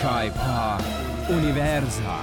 Kaj pa univerza?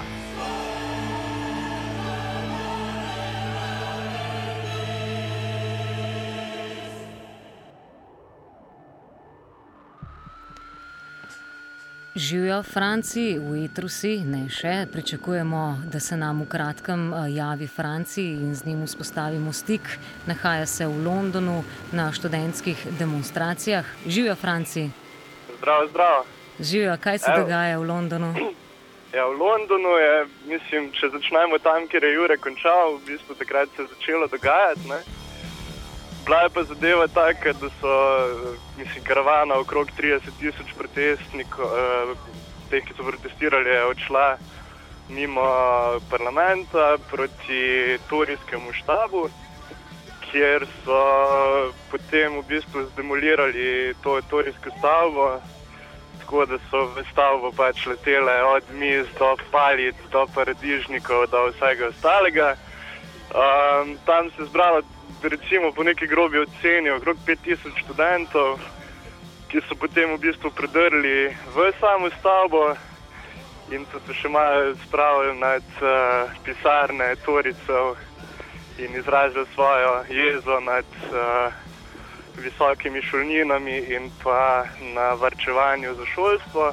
Živijo Franci, v etru si, ne še. Pričakujemo, da se nam v kratkem javi Franci in z njim vzpostavimo stik. Nahaja se v Londonu na študentskih demonstracijah. Živijo Franci. Zdravo, zdravo. Živijo, kaj se dogaja v Londonu? Ja, v Londonu je, mislim, če začnemo tam, kjer je Jure končal, v bistvu takrat se je začelo dogajati, ne. Bila je pa zadeva taka, da so, karavana okrog 30,000 protestnikov, teh, ki so protestirali, je odšla mimo parlamenta proti torijskemu štabu, kjer so potem v bistvu zdemolirali to torijsko stavbo, tako da so v stavbo pač letele od miz do palic, do paradižnikov, do vsega ostalega. Tam se je zbralo recimo po neki grobi oceni okrog 5,000 študentov, ki so potem v bistvu predrli v samo stavbo in so se še malo spravili nad pisarne torijcev in izrazili svojo jezo nad visokimi šolninami in pa na varčevanju za šolstvo.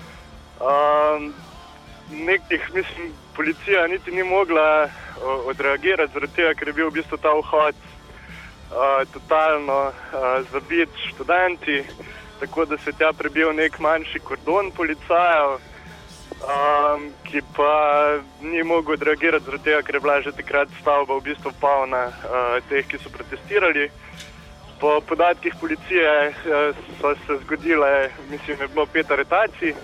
Policija niti ni mogla odreagirati zaradi tega, ker je bil v bistvu ta vhod totalno zabit študenti, tako da se je tja prebil nek manjši kordon policajev, ki pa ni mogel odreagirati zaradi tega, ker je bila že takrat stavba v bistvu polna teh, ki so protestirali. Po podatkih policije so se zgodile, je bilo 5 aretacij.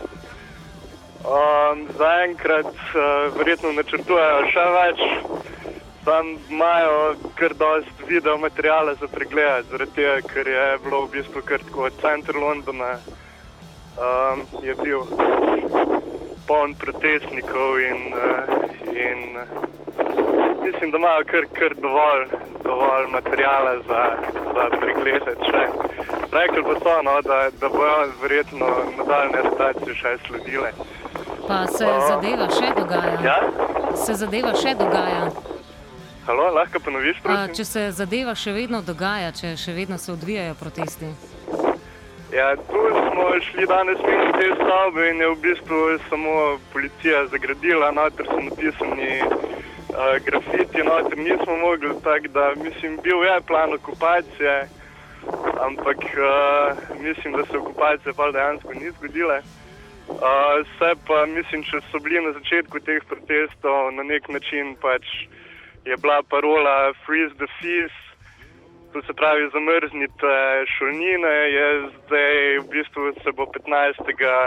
Zaenkrat verjetno načrtujejo še več, tam imajo kar dosti video materiala za pregled, zaradi tega, ker je bilo v bistvu kar tako center Londona je bil poln protestnikov in mislim, da imajo kar dovolj materiala za pregledati še. Rekli pa so, da bojo verjetno nadaljne aretacije še sledile. Pa se zadeva še dogaja? Ja? Se zadeva še dogaja? Halo, lahko ponoviš, prosim? Če se zadeva še vedno dogaja, če še vedno se odvijajo protesti? Ja, tu smo šli danes mimo te stavbe in je v bistvu samo policija zagradila, noter so napisani grafiti, noter nismo mogli, tako da, bil je plan okupacije, ampak mislim, da se okupacija pa dejansko ni zgodila. Se pa, če so bili na začetku teh protestov na nek način pač je bila parola freeze the fees, to se pravi zamrznite šolnine, je zdaj v bistvu se bo 15.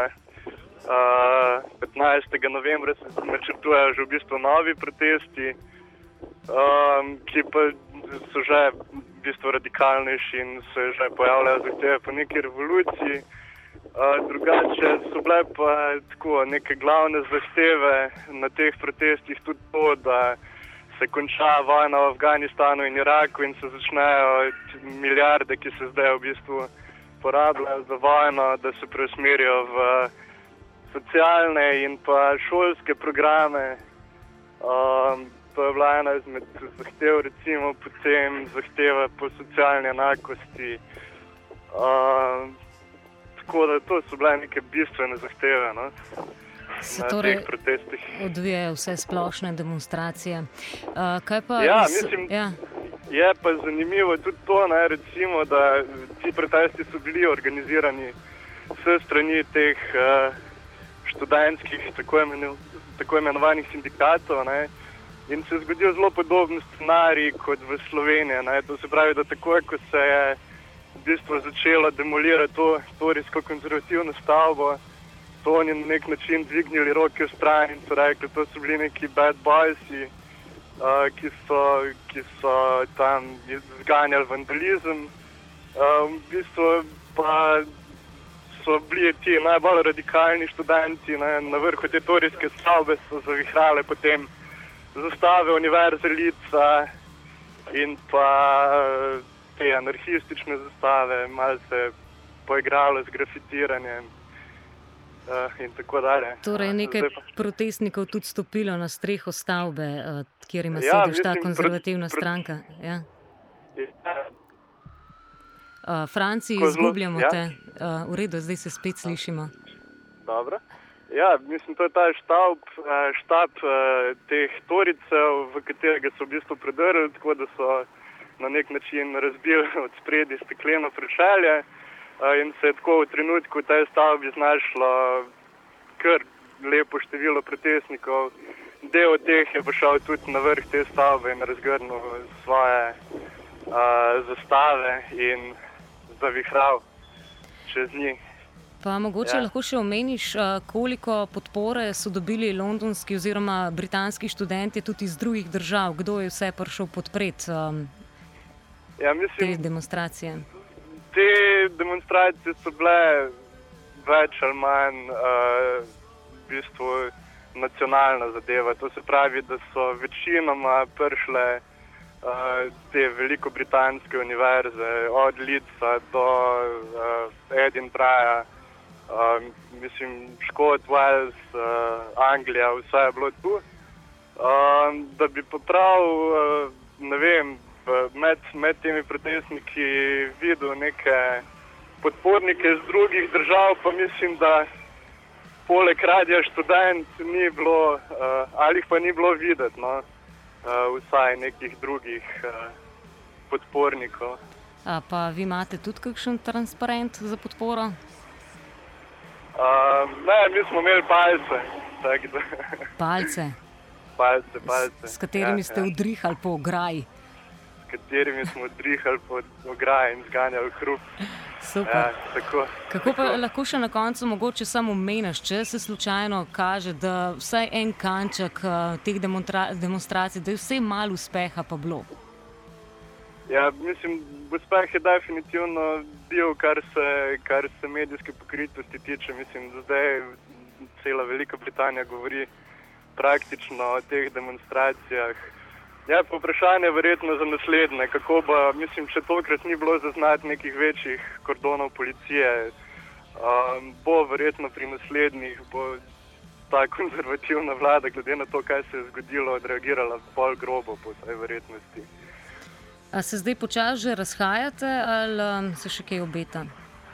novembra se načrtujejo že v bistvu novi protesti, ki pa so že v bistvu radikalnejši in se že pojavljajo zahteve po neki revoluciji. Drugače so bile pa tako neke glavne zahteve na teh protestih tudi to, da se konča vojna v Afganistanu in Iraku in se začnejo milijarde, ki se zdaj v bistvu porabljajo za vojno, da se preusmerijo v socialne in pa šolske programe. To je bila ena izmed zahtev, recimo potem zahteva po socialni enakosti. Tako da to so bile neke bistvene zahteve, no? Se torej odvijajo vse splošne demonstracije. Kaj pa ja, je pa zanimivo tudi to, recimo, da ti protesti so bili organizirani vse strani teh študentskih, tako imenovanih sindikatov, in se je zgodil zelo podoben scenarij kot v Sloveniji. To se pravi, da takoj, ko se je v bistvu začelo demolirati to torijsko konzervativno stavbo, so oni na nek način dvignili roke v stran in so rekli, to so bili neki bad boysi, ki so tam zganjali vandalizem. V bistvu pa so bili ti najbolj radikalni študenti na vrhu te torijske stavbe, so zavihrali potem zastave Univerze Lica in pa te anarhistične zastave, malo se poigralo z grafitiranjem. in tako dalje. Torej, nekaj protestnikov tudi stopilo na streho stavbe, kjer ima sedež ta konzervativna stranka. Ja. Franci, izgubljamo te. V redu, zdaj se spet slišimo. Dobro. Ja, mislim, to je ta štab teh toricev, v katerega so v bistvu predrli, tako da so na nek način razbili od spredi stekleno prečelje in se je tako v trenutku v tej stavbi znašlo kar lepo število protestnikov. Del od teh je prišel tudi na vrh te stavbe in razgrnil svoje zastave in zavihral čez njih. Pa mogoče lahko še omeniš, koliko podpore so dobili londonski oziroma britanski študenti tudi iz drugih držav? Kdo je vse prišel podpreti te demonstracije? Te demonstracije so bile več ali manj v bistvu nacionalna zadeva. To se pravi, da so večinoma prišle te velikobritanske univerze, od Leedsa do Edinburgha, Škot, Wales, Anglija, vse je bilo tu. Da bi pa prav, ne vem, med temi protestniki videl neke podpornike iz drugih držav, pa mislim, da poleg Radia Študent ni bilo, ali jih pa ni bilo videti, no, vsaj nekih drugih podpornikov. Pa vi imate tudi kakšen transparent za podporo? Ne, mi smo imeli palce. Palce? Palce. S katerimi ste udrihali po ograji? S katerimi smo udrihali po ograji in zganjali hrup. Super. Kako pa lahko še na koncu mogoče samo omeniš, če se slučajno kaže, da vsaj en kanček teh demonstracij, da je vse malo uspeha pa bilo? Ja, mislim, uspeh je definitivno bil, kar se medijske pokritosti tiče. Mislim, da zdaj cela Velika Britanija govori praktično o teh demonstracijah. Ja, pa vprašanje je verjetno za naslednje, kako pa, mislim, če tokrat ni bilo zaznati nekih večjih kordonov policije, bo verjetno pri naslednjih, bo ta konzervativna vlada, glede na to, kaj se je zgodilo, odreagirala bolj grobo po tej verjetnosti. A se zdaj počasi že razhajate ali se še kaj obeta?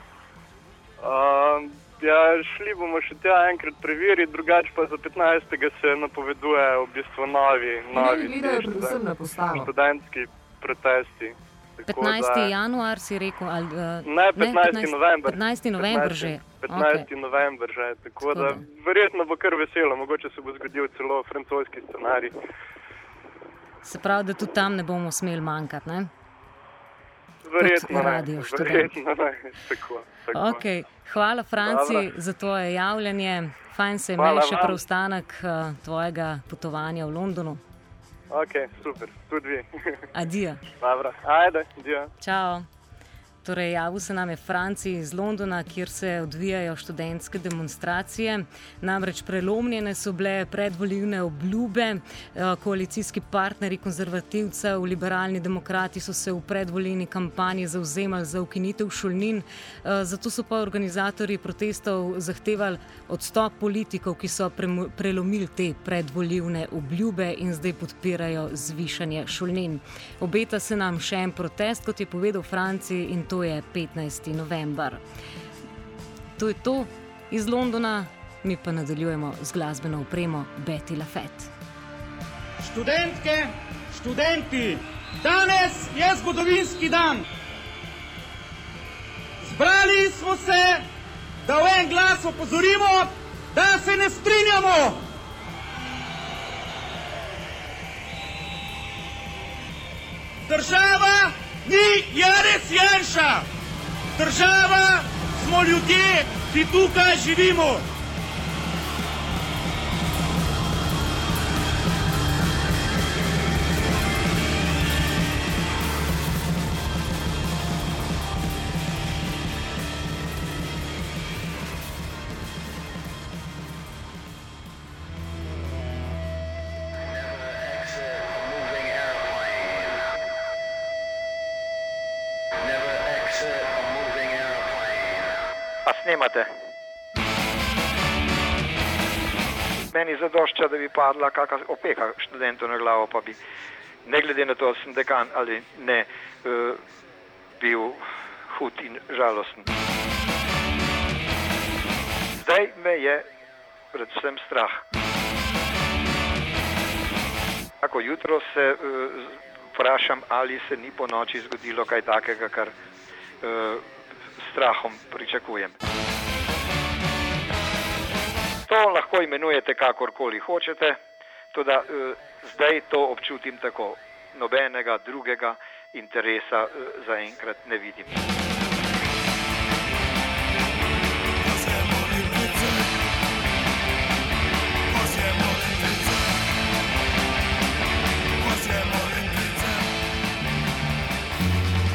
Ja, šli bomo še tja enkrat preveriti, drugače pa za 15. se napoveduje v bistvu novi študentski protesti. 15. januar si rekel? Ne, 15. november. 15. november že. 15. november že, tako da verjetno bo kar veselo, mogoče se bo zgodil celo francoski scenarij. Se pravi, da tudi tam ne bomo smeli manjkati, ne? Verjetno ne, tako. Okay. Hvala, Franci, za tvoje javljanje. Fajn se imej še preostanek tvojega potovanja v Londonu. Ok, super, tudi vi. Adijo. Dobro, ajde, adijo. Čau. Torej, javil se nam je Franci iz Londona, kjer se odvijajo študentske demonstracije. Namreč prelomljene so bile predvolilne obljube. Koalicijski partnerji konzervativcev, liberalni demokrati so se v predvolilni kampanji zavzemali za ukinitev šolnin. Zato so pa organizatorji protestov zahtevali odstop politikov, ki so prelomili te predvolilne obljube in zdaj podpirajo zvišanje šolnin. Obeta se nam še en protest, kot je povedal Franci, in to je 15. november. To je to iz Londona, mi pa nadaljujemo z glasbeno opremo Betty Lafette. Študentke, študenti, danes je zgodovinski dan. Zbrali smo se, da v en glas opozorimo, da se ne strinjamo. Država ni Janez Janša. Država smo ljudje, ki tukaj živimo. A snemate? meni zadošča, da bi padla kakšna opeka študentov na glavo, pa bi, ne glede na to, da sem dekan ali ne, bil hud in žalosten. Zdaj me je predvsem strah. Tako jutro se vprašam, ali se ni po noči zgodilo kaj takega, kar strahom pričakujem. To lahko imenujete kakorkoli hočete, tudi zdaj to občutim tako. Nobenega drugega interesa zaenkrat ne vidim.